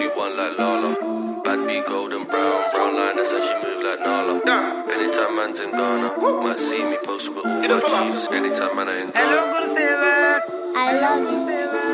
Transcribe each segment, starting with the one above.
Sweet one like Lala. Bad B golden brown. Brown line that's how she move like Nala. Anytime man's in Ghana, might see me posted with all my G's. Anytime man ain't in Ghana. Hello, good to see you, man. I love you.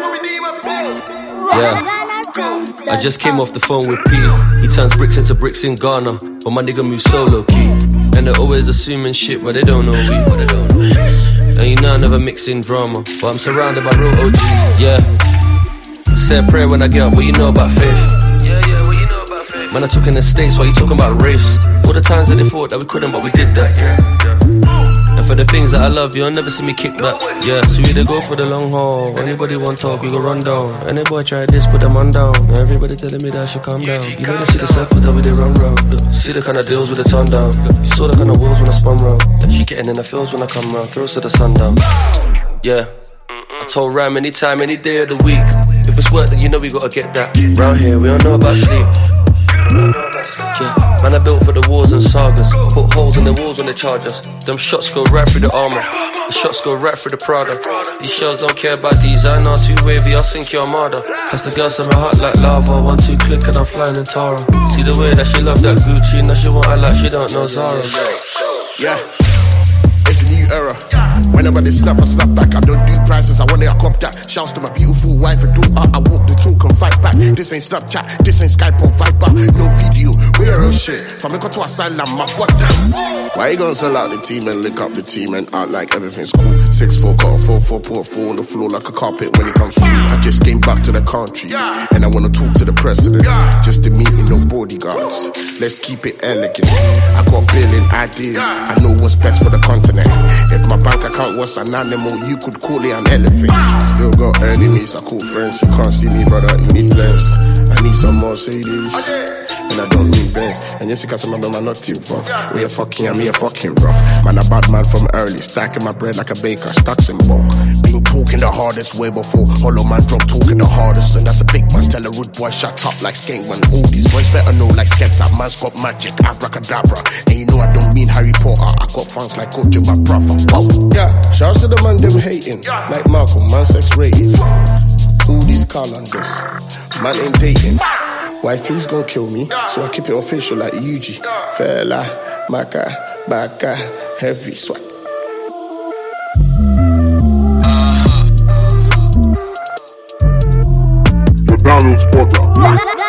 Yeah, I just came off the phone with P. He turns bricks into bricks in Ghana, but my nigga moves solo key. And they're always assuming shit, but they don't know we. And you know I never mix in drama, but I'm surrounded by real OGs. Yeah, say a prayer when I get up. What you know about faith? Yeah, what you know about faith? Man, I took in the States, why you talking about race? All the times that they thought that we couldn't, but we did that. Yeah. And for the things that I love, you'll never see me kick back. Yeah, so we either go for the long haul. Anybody want talk, we go run down. Any boy try this, put them on down. Everybody telling me that I should calm down. You know they see the circles, how we they run round. Look, see the kind of deals with the turn down. You saw the kind of wheels when I spun round. She getting in the fields when I come round. Throws to the sundown. Yeah, I told Ram anytime, any day of the week. If it's work, then you know we gotta get that. Round here, we don't know about sleep. Yeah, man, I built for the wars and sagas. Put holes in the walls when they charge us. Them shots go right through the armor. The shots go right through the Prada. These shells don't care about design. Are too wavy, I'll sink your armada. Cause the girls in my heart like lava. 1, 2 click and I'm flying in Tara. See the way that she love that Gucci. Now she want I like she don't know Zara. Yeah, it's a new era. Whenever they snap, I snap back. I don't do prices, I want it, I cop that. Shouts to my beautiful wife and daughter. I walk the talk and fight back. This ain't Snapchat, this ain't Skype or Viber. No video, we're real shit. From Mecca to Asylum, my butt down. Why you gonna sell out the team and lick up the team and act like everything's cool? 6'4", got a 4'4", put 4 on the floor like a carpet when it comes through. I just came back to the country and I wanna talk to the president. Just a meeting, no bodyguards. Let's keep it elegant. I got billion ideas, I know what's best for the continent. If my bank account was an animal, you could call it an elephant. Still got enemies, I call friends. You can't see me, brother, you need less. I need some Mercedes, and I don't need Benz. And yes, you can't remember my not too rough. We a fucking, and me a fucking rough. Man, a bad man from early, stacking my bread like a baker, stacks in bulk. Been talking the hardest way before. Hollow man drop talking the hardest, and that's a big man. Tell a rude boy shut up like Skank man. All these boys better know like Skepta. Man's got magic, abracadabra. And you know I don't mean Harry Potter. I got fans like Coach my brother. Whoa. Yeah, shouts to the man them hating, like Malcolm, man sex rated. All these Carlanders, man ain't dating. Wifey's gon' kill me, so I keep it official like UG. Fella, Maka, Baka, heavy swag. The download spotter.